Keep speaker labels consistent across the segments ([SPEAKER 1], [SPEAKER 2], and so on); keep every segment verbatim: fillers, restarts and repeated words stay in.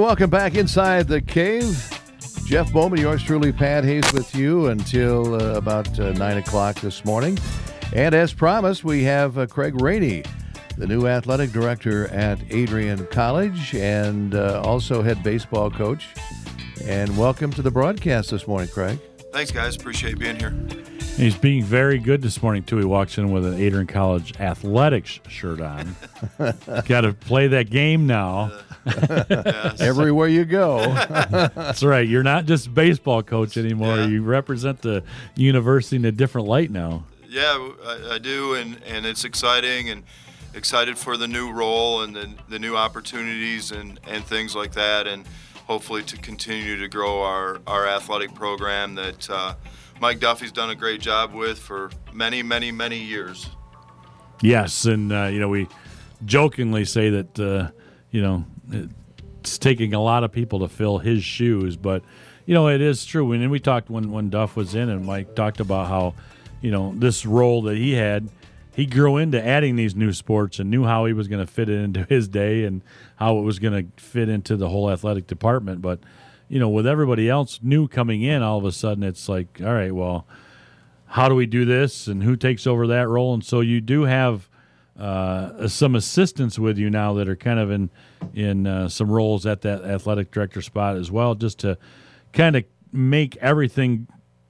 [SPEAKER 1] welcome back inside the cave. Jeff Bowman, yours truly, Pat Hayes, with you until uh, about uh, nine o'clock this morning. And as promised, we have uh, Craig Rainey, the new athletic director at Adrian College and uh, also head baseball coach. And welcome to the broadcast this morning, Craig.
[SPEAKER 2] Thanks, guys. Appreciate being here.
[SPEAKER 3] He's being very good this morning, too. He walks in with an Adrian College athletics shirt on. Got to play that game now.
[SPEAKER 2] Uh, yes.
[SPEAKER 1] Everywhere you go.
[SPEAKER 3] That's right. You're not just baseball coach anymore.
[SPEAKER 2] Yeah.
[SPEAKER 3] You represent the university in a different light now.
[SPEAKER 2] Yeah, I, I do, and, and it's exciting, and excited for the new role and the, the new opportunities and, and things like that, and hopefully to continue to grow our, our athletic program that uh, Mike Duffy's done a great job with for many, many, many years.
[SPEAKER 3] Yes, and, uh, you know, we jokingly say that, uh, you know, it's taking a lot of people to fill his shoes, but, you know, it is true. And we talked when, when Duff was in, and Mike talked about how, you know, this role that he had, he grew into adding these new sports and knew how he was going to fit it into his day and how it was going to fit into the whole athletic department. But, you know, with everybody else new coming in, all of a sudden it's like, all right, well, how do we do this and who takes over that role? And so you do have uh, some assistants with you now that are kind of in, in uh, some roles at that athletic director spot as well, just to kind of make everything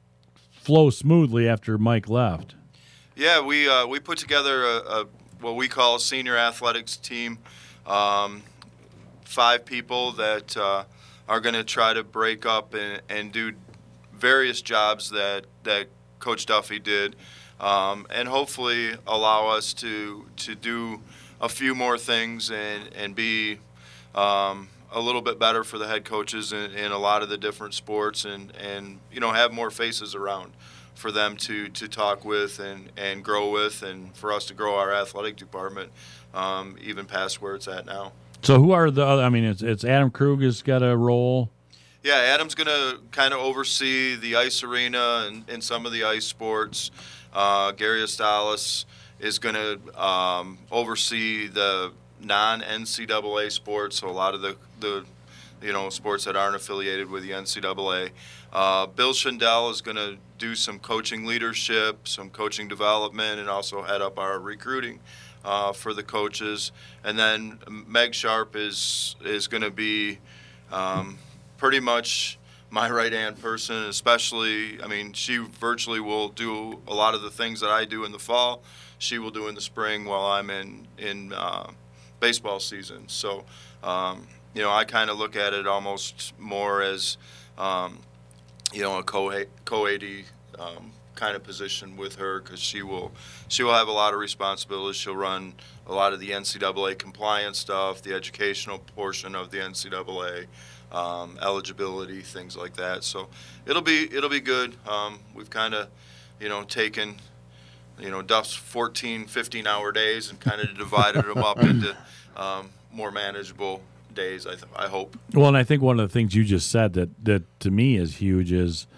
[SPEAKER 3] flow smoothly after Mike left.
[SPEAKER 2] Yeah, we uh, we put together a, a what we call a senior athletics team, um, five people that uh, are going to try to break up and, and do various jobs that, that Coach Duffy did, um, and hopefully allow us to to do a few more things and and be um, a little bit better for the head coaches in, in a lot of the different sports, and, and you know have more faces around for them to, to talk with and, and grow with, and for us to grow our athletic department um, even past where it's at now.
[SPEAKER 3] So who are the other, I mean, it's, it's Adam Krug has got a role.
[SPEAKER 2] Yeah, Adam's going to kind of oversee the ice arena and, and some of the ice sports. Uh, Gary Estalis is going to um, oversee the non-N C double A sports, so a lot of the, the you know sports that aren't affiliated with the N C double A. Uh, Bill Schindel is going to do some coaching leadership, some coaching development, and also head up our recruiting uh, for the coaches. And then Meg Sharp is is going to be um, pretty much my right-hand person, especially, I mean, she virtually will do a lot of the things that I do in the fall. She will do in the spring while I'm in, in uh, baseball season. So, um, you know, I kind of look at it almost more as, um, you know, a co co-A D um, kind of position with her, because she will she will have a lot of responsibilities. She'll run a lot of the N C double A compliance stuff, the educational portion of the N C double A, um, eligibility, things like that. So it'll be it'll be good. Um, we've kind of, you know, taken, you know, Duff's fourteen, fifteen hour days and kind of divided them up into um, more manageable days, I, th- I hope.
[SPEAKER 3] Well, and I think one of the things you just said that, that to me is huge is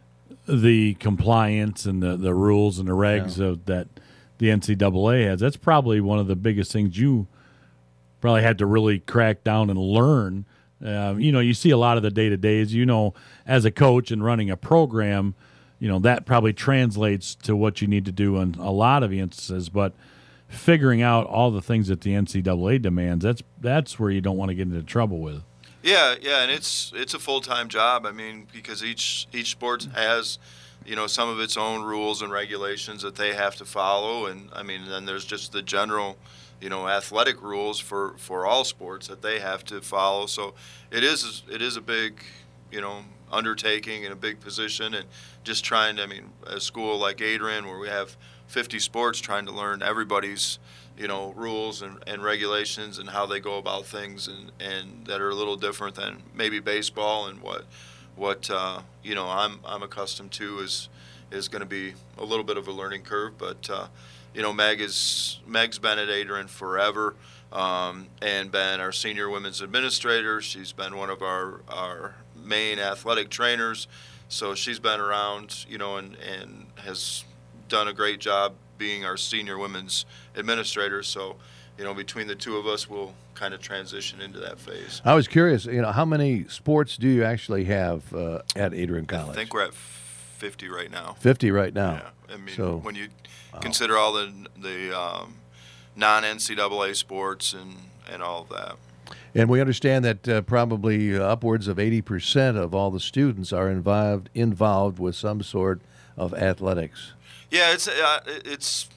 [SPEAKER 3] the compliance and the, the rules and the regs yeah. of that the N C double A has. That's probably one of the biggest things you probably had to really crack down and learn. Uh, you know, you see a lot of the day-to-days. You know, as a coach and running a program, you know, that probably translates to what you need to do in a lot of instances, but figuring out all the things that the N C double A demands, that's that's where you don't want to get into trouble with.
[SPEAKER 2] Yeah, yeah, and it's it's a full-time job. I mean, because each each sport has, you know, some of its own rules and regulations that they have to follow, and I mean, then there's just the general, you know, athletic rules for, for all sports that they have to follow. So it is it is a big, you know, undertaking and a big position, and just trying to, I mean, a school like Adrian where we have fifty sports, trying to learn everybody's, you know, rules and, and regulations and how they go about things, and, and that are a little different than maybe baseball, and what what uh, you know I'm I'm accustomed to is is going to be a little bit of a learning curve. But uh, you know, Meg is Meg's been at Adrian forever, um, and been our senior women's administrator. She's been one of our our main athletic trainers, so she's been around, you know, and and has done a great job being our senior women's administrator. So, you know, between the two of us, we'll kind of transition into that phase.
[SPEAKER 1] I was curious, you know, how many sports do you actually have uh, at Adrian College?
[SPEAKER 2] I think we're at fifty right now.
[SPEAKER 1] fifty right now.
[SPEAKER 2] Yeah, I mean,
[SPEAKER 1] so,
[SPEAKER 2] when you
[SPEAKER 1] wow.
[SPEAKER 2] consider all the the um, non-N C double A sports and, and all of that.
[SPEAKER 1] And we understand that uh, probably upwards of eighty percent of all the students are involved involved with some sort of athletics.
[SPEAKER 2] Yeah, it's uh, it's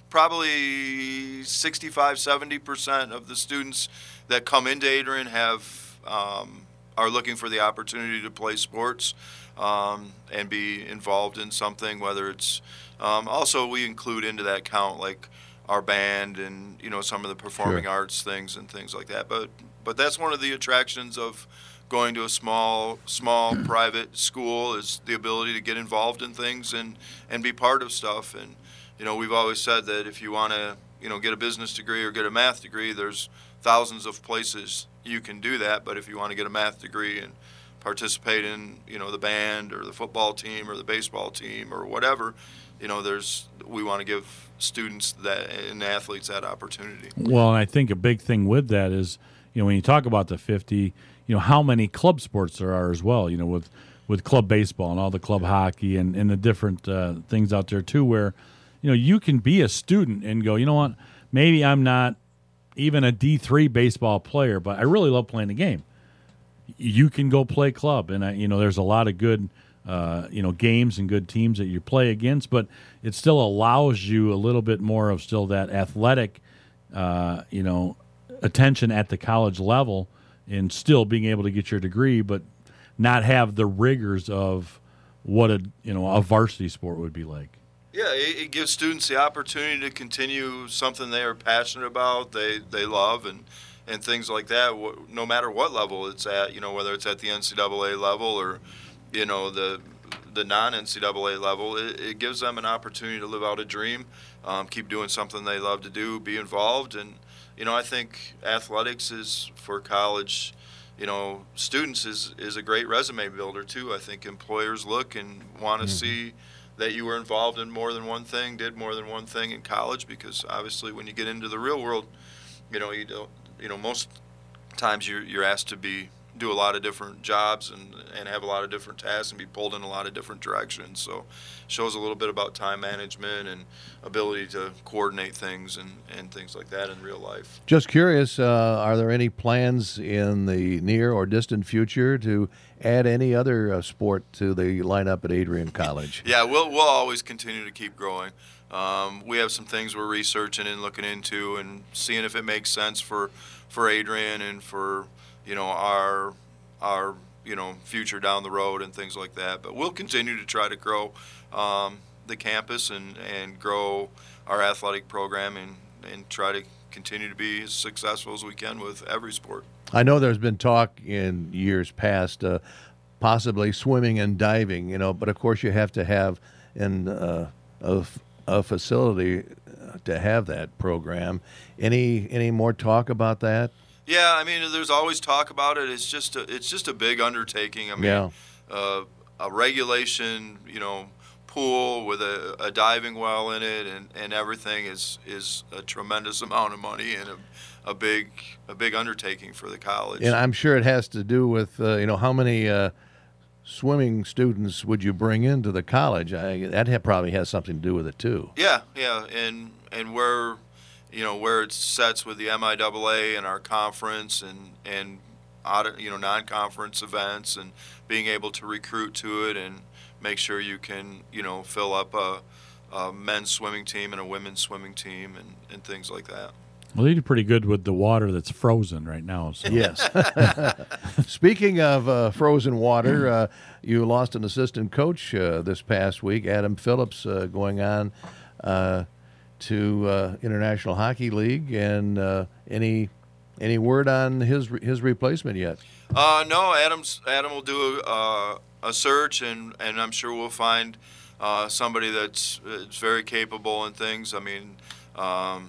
[SPEAKER 2] probably sixty-five, seventy percent of the students that come into Adrian have um, are looking for the opportunity to play sports um, and be involved in something, whether it's um, also we include into that count like our band and, you know, some of the performing
[SPEAKER 1] Sure.
[SPEAKER 2] arts things and things like that. But but that's one of the attractions of going to a small small private school is the ability to get involved in things and, and be part of stuff. And, you know, we've always said that if you want to, you know, get a business degree or get a math degree, there's thousands of places you can do that. But if you want to get a math degree and participate in, you know, the band or the football team or the baseball team or whatever, you know, there's we want to give students that and athletes that opportunity.
[SPEAKER 3] Well, and I think a big thing with that is, you know, when you talk about the fifty, you know, how many club sports there are as well, you know, with, with club baseball and all the club hockey and, and the different uh, things out there too, where, you know, you can be a student and go, you know what, maybe I'm not even a D three baseball player, but I really love playing the game. You can go play club, and, I, you know, there's a lot of good, uh, you know, games and good teams that you play against, but it still allows you a little bit more of still that athletic, uh, you know, attention at the college level and still being able to get your degree, but not have the rigors of what a, you know, a varsity sport would be like.
[SPEAKER 2] Yeah, it, it gives students the opportunity to continue something they are passionate about, they they love, and, and things like that, no matter what level it's at, you know, whether it's at the N C double A level or, you know, the the non-N C double A level, it, it gives them an opportunity to live out a dream, um, keep doing something they love to do, be involved. And, you know, I think athletics is, for college, you know, students is, is a great resume builder, too. I think employers look and want to mm-hmm. see that you were involved in more than one thing, did more than one thing in college, because obviously when you get into the real world, you know, you don't, you know, most times you're you're asked to be do a lot of different jobs and, and have a lot of different tasks and be pulled in a lot of different directions. So it shows a little bit about time management and ability to coordinate things and, and things like that in real life.
[SPEAKER 1] Just curious, uh, are there any plans in the near or distant future to add any other uh, sport to the lineup at Adrian College?
[SPEAKER 2] Yeah, we'll we'll always continue to keep growing. Um, we have some things we're researching and looking into and seeing if it makes sense for, for Adrian and for, you know, our our you know future down the road and things like that. But we'll continue to try to grow um, the campus and, and grow our athletic program and, and try to continue to be as successful as we can with every sport.
[SPEAKER 1] I know there's been talk in years past, uh, possibly swimming and diving, you know, but of course you have to have an uh, a, a facility to have that program. Any any more talk about that?
[SPEAKER 2] Yeah, I mean, there's always talk about it. It's just a, it's just a big undertaking. I mean,
[SPEAKER 1] yeah.
[SPEAKER 2] uh, a regulation, you know, pool with a, a diving well in it and, and everything is, is a tremendous amount of money and a, a big a big undertaking for the college.
[SPEAKER 1] And I'm sure it has to do with, uh, you know, how many uh, swimming students would you bring into the college? I, that ha- probably has something to do with it, too.
[SPEAKER 2] Yeah, yeah, and and where, you know, where it sets with the M I A A and our conference and, and out, you know, non-conference events and being able to recruit to it and make sure you can, you know, fill up a, a men's swimming team and a women's swimming team and, and things like that.
[SPEAKER 3] Well, they do pretty good with the water that's frozen right now. So.
[SPEAKER 1] Yes. Speaking of uh, frozen water, uh, you lost an assistant coach uh, this past week, Adam Phillips, uh, going on uh, to uh, International Hockey League. And uh, any any word on his his replacement yet?
[SPEAKER 2] Uh, no, Adam's Adam will do a, uh, a search, and, and I'm sure we'll find uh, somebody that's, that's very capable in things. I mean, um,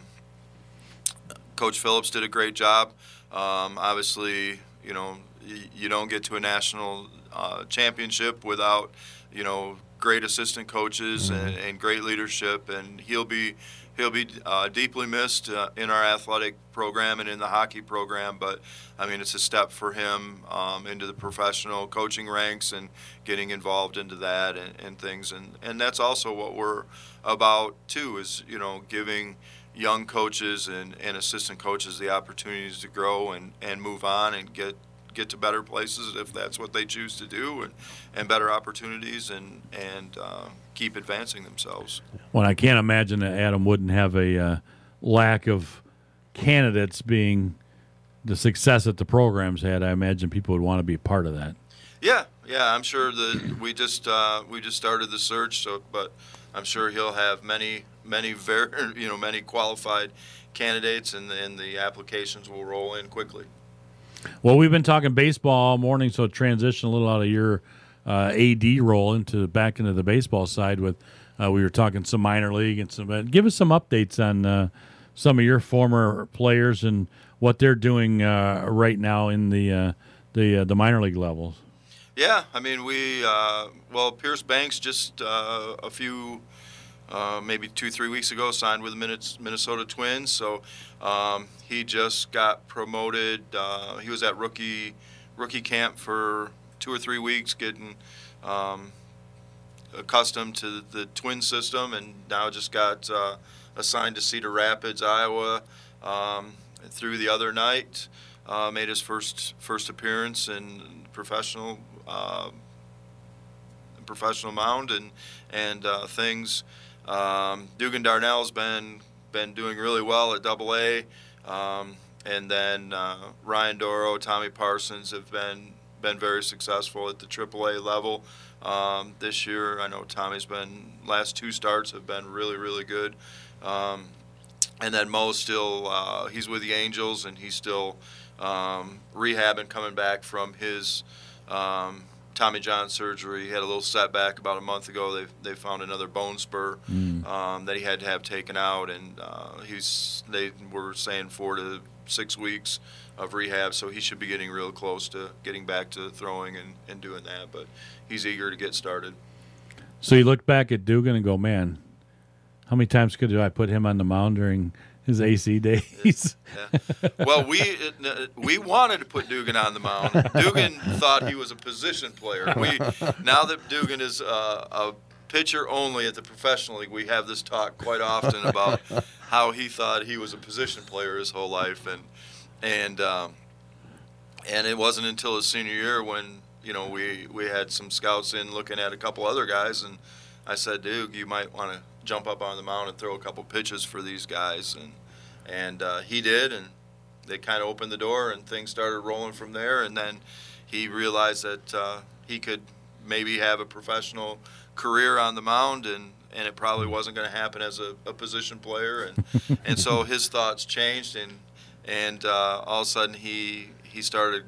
[SPEAKER 2] Coach Phillips did a great job. Um, obviously, you know, y- you don't get to a national uh, championship without, you know, great assistant coaches
[SPEAKER 1] Mm-hmm.
[SPEAKER 2] and, and great leadership, and he'll be he'll be uh, deeply missed uh, in our athletic program and in the hockey program. But I mean, it's a step for him um, into the professional coaching ranks and getting involved into that and, and things, and and that's also what we're about too. Is you know giving young coaches and, and assistant coaches the opportunities to grow and, and move on and get get to better places if that's what they choose to do, and, and better opportunities and and uh, keep advancing themselves.
[SPEAKER 3] Well, I can't imagine that Adam wouldn't have a uh, lack of candidates being the success that the program's had. I imagine people would want to be a part of that.
[SPEAKER 2] Yeah, yeah, I'm sure that we just uh, we just started the search, so but I'm sure he'll have many many very you know many qualified candidates, and and the applications will roll in quickly.
[SPEAKER 3] Well, we've been talking baseball all morning, so transition a little out of your uh, A D role into back into the baseball side. With uh, we were talking some minor league and some. Uh, give us some updates on uh, some of your former players and what they're doing uh, right now in the uh, the uh, the minor league levels.
[SPEAKER 2] Yeah, I mean we uh, well Pierce Banks just uh, a few. Uh, maybe two, three weeks ago, signed with the Minnesota Twins. So um, he just got promoted. Uh, he was at rookie rookie camp for two or three weeks, getting um, accustomed to the Twin system, and now just got uh, assigned to Cedar Rapids, Iowa, um, through the other night. Uh, made his first first appearance in professional uh, professional mound and and uh, things. Um, Dugan Darnell's been been doing really well at Double A, um, and then uh, Ryan Doro, Tommy Parsons have been been very successful at the Triple A level um, this year. I know Tommy's been last two starts have been really really good, um, and then Mo's still uh, he's with the Angels, and he's still um, rehabbing, coming back from his. Um, Tommy John surgery. He had a little setback about a month ago. They they found another bone spur
[SPEAKER 3] Mm.
[SPEAKER 2] um, that he had to have taken out, and uh, he's they were saying four to six weeks of rehab. So he should be getting real close to getting back to throwing and, and doing that. But he's eager to get started.
[SPEAKER 3] So you look back at Dugan and go, man, how many times could I put him on the mound during his A C days?
[SPEAKER 2] Yeah. Well, we we wanted to put Dugan on the mound. Dugan thought he was a position player. We now that Dugan is uh, a pitcher only at the professional league, we have this talk quite often about how he thought he was a position player his whole life, and and um, and it wasn't until his senior year when you know we we had some scouts in looking at a couple other guys, and I said, Duke, you might want to jump up on the mound and throw a couple pitches for these guys, and and uh, he did, and they kind of opened the door, and things started rolling from there. And then he realized that uh, he could maybe have a professional career on the mound, and, and it probably wasn't going to happen as a, a position player, and and so his thoughts changed, and and uh, all of a sudden he he started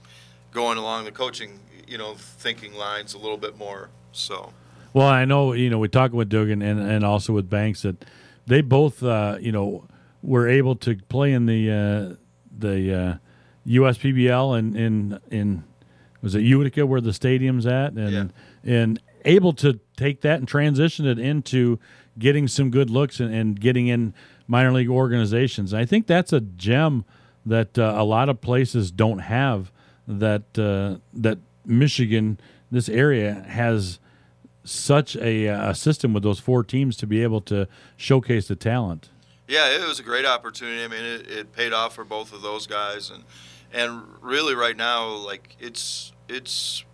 [SPEAKER 2] going along the coaching, you know, thinking lines a little bit more. So.
[SPEAKER 3] Well, I know, you know, we talked with Dugan and, and also with Banks that they both, uh, you know, were able to play in the uh, the uh, U S P B L and in, in was it Utica where the stadium's at, and
[SPEAKER 2] Yeah.
[SPEAKER 3] and able to take that and transition it into getting some good looks and, and getting in minor league organizations. And I think that's a gem that uh, a lot of places don't have, that uh, that Michigan, this area, has such a, a system with those four teams to be able to showcase the talent.
[SPEAKER 2] Yeah, it was a great opportunity. I mean, it, it paid off for both of those guys, and and really right now, like it's it's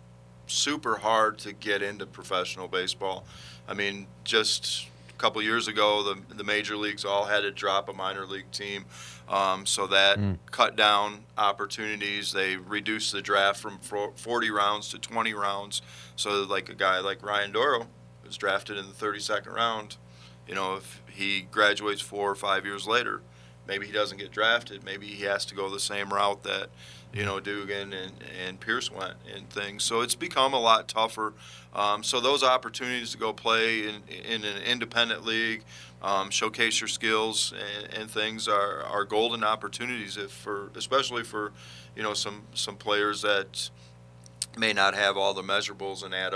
[SPEAKER 2] super hard to get into professional baseball. I mean, just a couple years ago, the the major leagues all had to drop a minor league team, um, so that mm. cut down opportunities. They reduced the draft from forty rounds to twenty rounds. So, like a guy like Ryan Doro was drafted in the thirty-second round. You know, if he graduates four or five years later, maybe he doesn't get drafted. Maybe he has to go the same route that, you know, Dugan and, and Pierce went and things. So it's become a lot tougher. Um, so those opportunities to go play in, in an independent league, um, showcase your skills and, and things are, are golden opportunities, if for especially for, you know, some, some players that may not have all the measurables and add up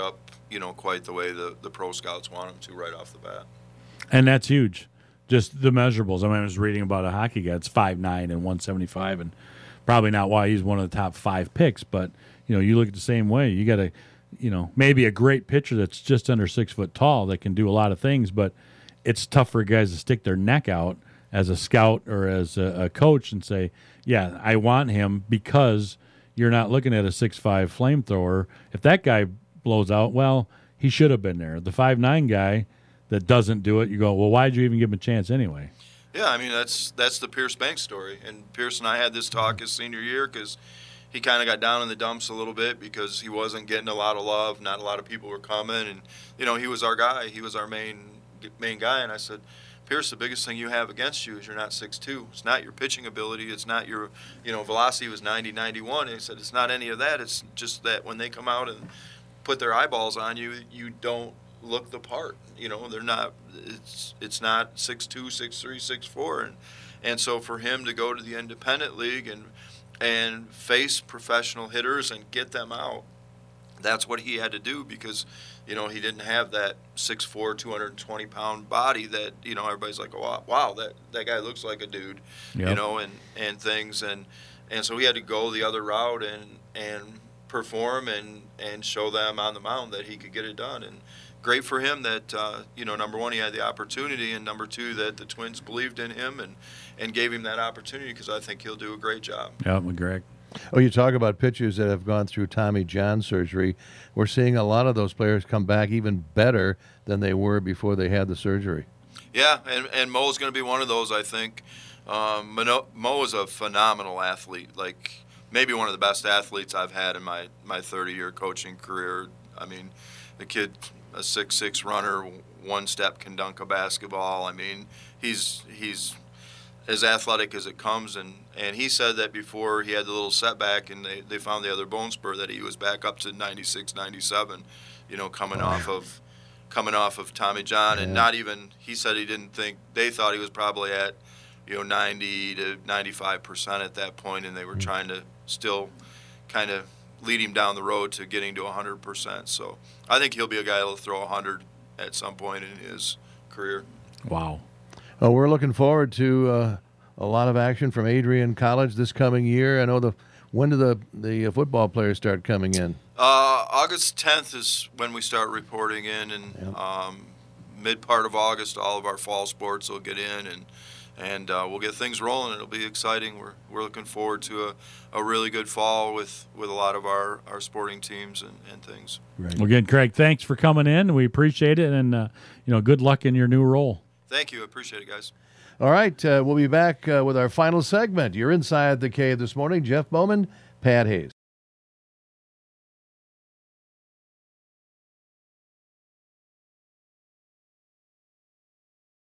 [SPEAKER 2] you know, quite the way the, the pro scouts want him to right off the bat.
[SPEAKER 3] And that's huge. Just the measurables. I mean, I was reading about a hockey guy that's five nine and one seventy-five, and probably not why he's one of the top five picks, but, you know, you look at the same way. You got to, you know, maybe a great pitcher that's just under six foot tall that can do a lot of things, but it's tough for guys to stick their neck out as a scout or as a, a coach and say, yeah, I want him, because you're not looking at a six five flamethrower. If that guy blows out, well, he should have been there. The five nine guy that doesn't do it, you go, well, why'd you even give him a chance anyway?
[SPEAKER 2] Yeah, I mean, that's that's the Pierce Banks story. And Pierce and I had this talk his senior year because he kind of got down in the dumps a little bit because he wasn't getting a lot of love. Not a lot of people were coming. And, you know, he was our guy. He was our main main guy. And I said, Pierce, the biggest thing you have against you is you're not six two. It's not your pitching ability. It's not your, you know, velocity was ninety, ninety-one. And he said, it's not any of that. It's just that when they come out and put their eyeballs on you, you don't look the part. You know, they're not, it's it's not six two, six three, six four. And, and so for him to go to the independent league and and face professional hitters and get them out, that's what he had to do because, you know, he didn't have that six four, two hundred twenty pound body that, you know, everybody's like, oh, wow, that, that guy looks like a dude, yep. you know, and, and things. And, and so he had to go the other route and, and perform and, and show them on the mound that he could get it done. And great for him that, uh, you know, number one, he had the opportunity, and number two, that the Twins believed in him and, and gave him that opportunity because I think he'll do a great job.
[SPEAKER 3] Yeah, Greg.
[SPEAKER 1] Oh, you talk about pitchers that have gone through Tommy John surgery. We're seeing a lot of those players come back even better than they were before they had the surgery.
[SPEAKER 2] Yeah, and, and Mo's going to be one of those, I think. Um, Mo, Mo is a phenomenal athlete, like maybe one of the best athletes I've had in my, my thirty-year coaching career. I mean, the kid, a six six runner, one step can dunk a basketball. I mean, he's he's as athletic as it comes, and, and he said that before he had the little setback and they, they found the other bone spur that he was back up to ninety-six, ninety-seven, you know, coming oh, off of coming off of Tommy John, yeah. and not even, he said he didn't think, they thought he was probably at, you know, ninety to ninety-five percent at that point, and they were mm-hmm. trying to still kind of lead him down the road to getting to one hundred percent. So I think he'll be a guy that'll throw one hundred at some point in his career.
[SPEAKER 3] Wow.
[SPEAKER 1] Well, we're looking forward to uh, a lot of action from Adrian College this coming year. I know the when do the the football players start coming in?
[SPEAKER 2] Uh, August tenth is when we start reporting in, and yep. um, mid part of August, all of our fall sports will get in, and and uh, we'll get things rolling. It'll be exciting. We're we're looking forward to a, a really good fall with, with a lot of our, our sporting teams and, and things.
[SPEAKER 3] Right. Well, again, Craig, thanks for coming in. We appreciate it, and uh, you know, good luck in your new role.
[SPEAKER 2] Thank you. I appreciate it, guys.
[SPEAKER 1] All right, uh, we'll be back uh, with our final segment. You're inside the cave this morning. Jeff Bowman, Pat Hayes.